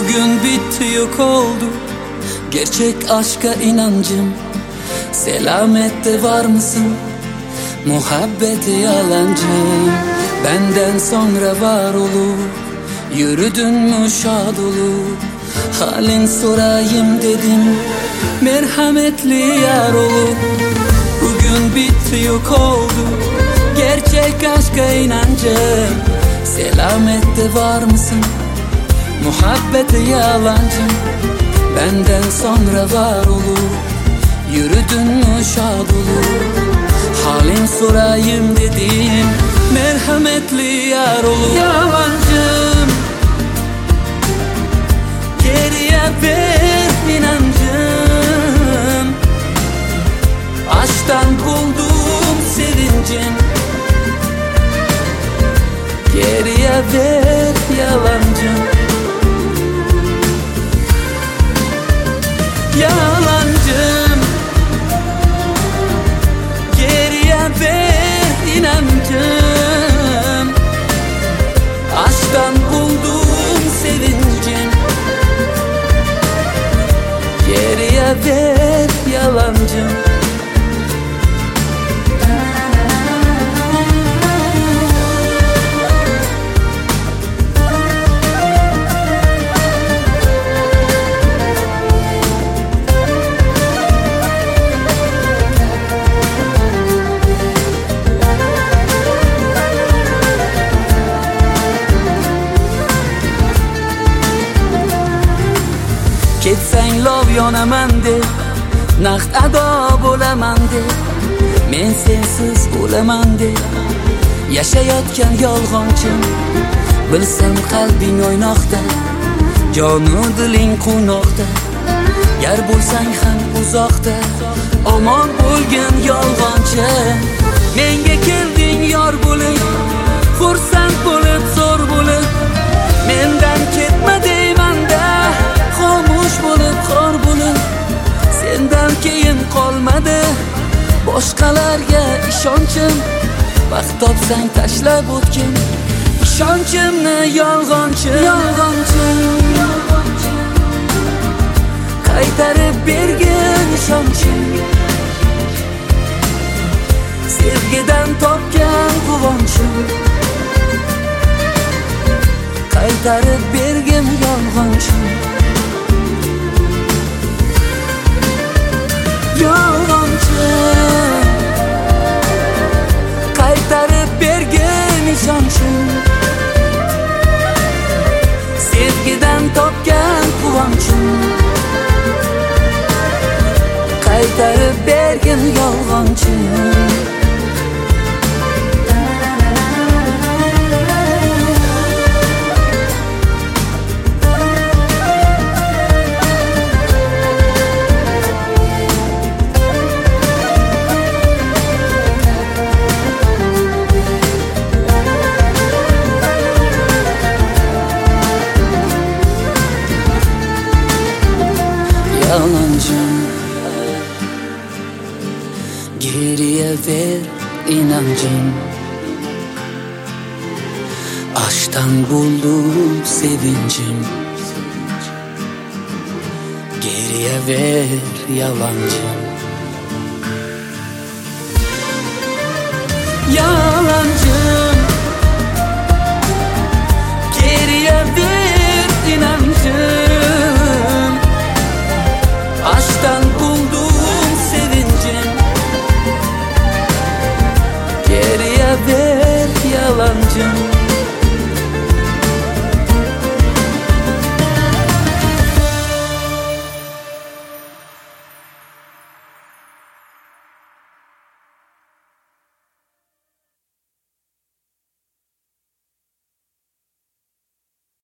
Bugün bitti, yok oldu gerçek aşka inancım. Selamette var mısın? Muhabbeti yalancı. Benden sonra var olup yürüdün mü şad olup? Halin sorayım dedim, merhametli yar olup. Bugün bitti, yok oldu gerçek aşka inancım. Selamette var mısın? Muhabbeti yalancı. Benden sonra var olup yürüdün mü şad olup? Halin sorayım dedim, merhametli yar olup. Yalancım, geriye ver inancım. Aşktan buldum sevincim. Geriye ver yalancım. Yalancım, geriye ver inancım. Aşktan buldum sevincim. Geriye ver yalancım. Ketsang lov yonaman de, naqd ado bo'laman de, men sensiz o'laman de. Yashayotgan yolg'onchim, bilsam qalbing o'ynoqda, jonu diling quvnoqda. Yar bo'lsang ham uzoqda, omon bo'lgin yolg'onchi. Menga kelding yor bo'lib, xursand bo'lib, zo'r bo'lib. Mendan ketma deyman-da, xomush bo'lib, xor bo'lib. Sendan keyin qolmadi boshqalarga ishonchim. Vaqt topsang tashlab o'tgin ishonchimni yolg'onchi. Qaytarib bergin ishonchim. Sevgidan topgan quvonchim. Qaytarib bergin yolg'onchim. Yolg'onchi, qaytarib bergin ishonchim. Sevgidan topgan quvonchim. Qaytarib bergin yolg'onchim. Yalancım, geriye ver inancım. Aşktan buldum sevincim. Geriye ver yalancım.